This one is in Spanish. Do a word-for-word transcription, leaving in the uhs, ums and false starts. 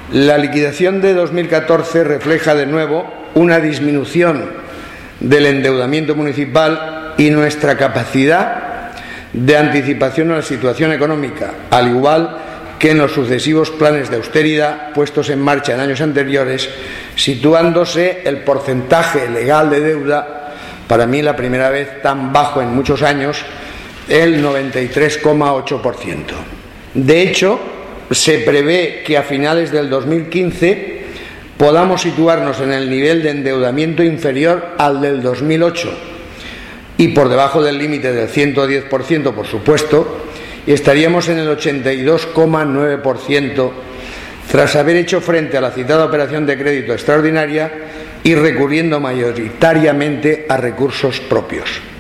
La liquidación de dos mil catorce refleja de nuevo una disminución del endeudamiento municipal y nuestra capacidad de anticipación a la situación económica, al igual que en los sucesivos planes de austeridad puestos en marcha en años anteriores, situándose el porcentaje legal de deuda, para mí la primera vez tan bajo en muchos años, el noventa y tres coma ocho por ciento. De hecho, se prevé que a finales del dos mil quince podamos situarnos en el nivel de endeudamiento inferior al del dos mil ocho y por debajo del límite del ciento diez por ciento, por supuesto, y estaríamos en el ochenta y dos coma nueve por ciento tras haber hecho frente a la citada operación de crédito extraordinaria y recurriendo mayoritariamente a recursos propios.